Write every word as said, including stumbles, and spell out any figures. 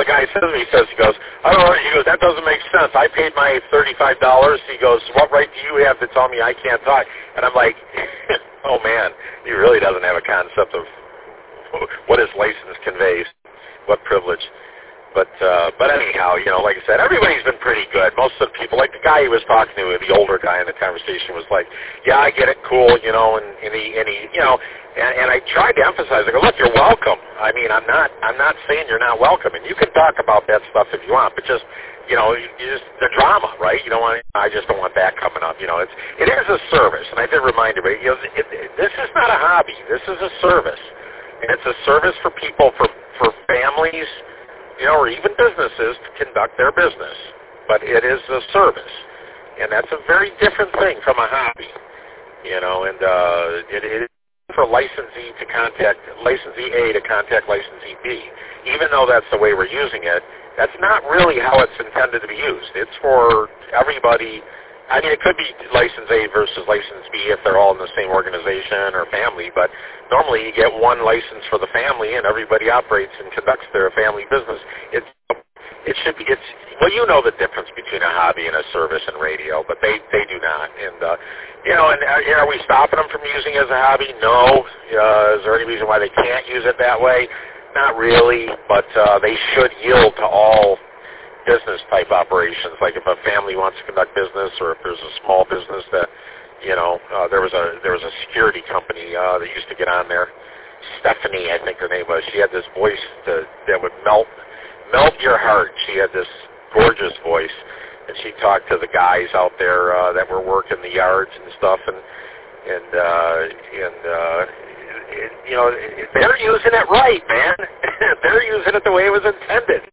the guy says to me, he says, he goes, I don't know, he goes, that doesn't make sense. I paid my thirty-five dollars. He goes, what right do you have to tell me I can't talk? And I'm like, oh, man, he really doesn't have a concept of what his license conveys, what privilege. But uh, but anyhow, you know, like I said, everybody's been pretty good. Most of the people, like the guy he was talking to, the older guy in the conversation, was like, yeah, I get it, cool, you know, and, and he, and he, you know, and, and I tried to emphasize, I go, look, you're welcome. I mean, I'm not, I'm not saying you're not welcome, and you can talk about that stuff if you want, but just, you know, you you just the drama, right? You don't want, I just don't want that coming up. You know, it's, it is a service, and I did remind everybody, you know, it, it, this is not a hobby. This is a service, and it's a service for people, for for families, you know, or even businesses to conduct their business. But it is a service, and that's a very different thing from a hobby, you know, and uh, it, it is for licensee to contact, licensee A to contact licensee B. Even though that's the way we're using it, that's not really how it's intended to be used. It's for everybody. I mean, it could be license A versus license B if they're all in the same organization or family, but normally you get one license for the family and everybody operates and conducts their family business. It's, it should be, it's, well, you know the difference between a hobby and a service in radio, but they, they do not. And, uh, you know, and uh, are we stopping them from using it as a hobby? No. Uh, is there any reason why they can't use it that way? Not really, but uh, they should yield to all business type operations. Like if a family wants to conduct business, or if there's a small business that, you know, uh, there was a there was a security company uh, that used to get on there. Stephanie, I think her name was. She had this voice to, that would melt melt your heart. She had this gorgeous voice, and she talked to the guys out there uh, that were working the yards and stuff, and and uh, and uh, it, you know, they're using it right, man. They're using it the way it was intended.